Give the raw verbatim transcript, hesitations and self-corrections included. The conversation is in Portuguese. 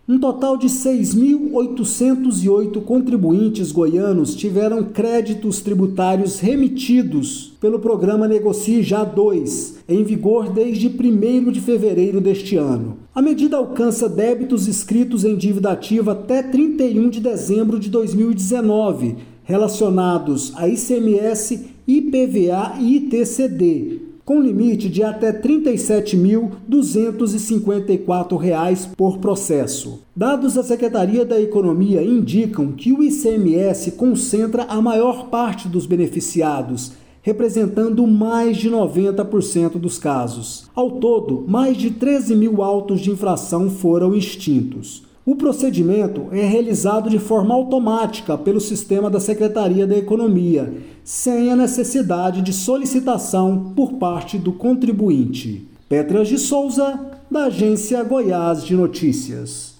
Um total de seis mil oitocentos e oito contribuintes goianos tiveram créditos tributários remitidos pelo programa Negocie Já dois, em vigor desde primeiro de fevereiro deste ano. A medida alcança débitos inscritos em dívida ativa até trinta e um de dezembro de dois mil e dezenove, relacionados a I C M S, I P V A e I T C D, com limite de até trinta e sete mil duzentos e cinquenta e quatro reais por processo. Dados da Secretaria da Economia indicam que o I C M S concentra a maior parte dos beneficiados, representando mais de noventa por cento dos casos. Ao todo, mais de treze mil autos de infração foram extintos. O procedimento é realizado de forma automática pelo sistema da Secretaria da Economia, sem a necessidade de solicitação por parte do contribuinte. Petras de Souza, da Agência Goiás de Notícias.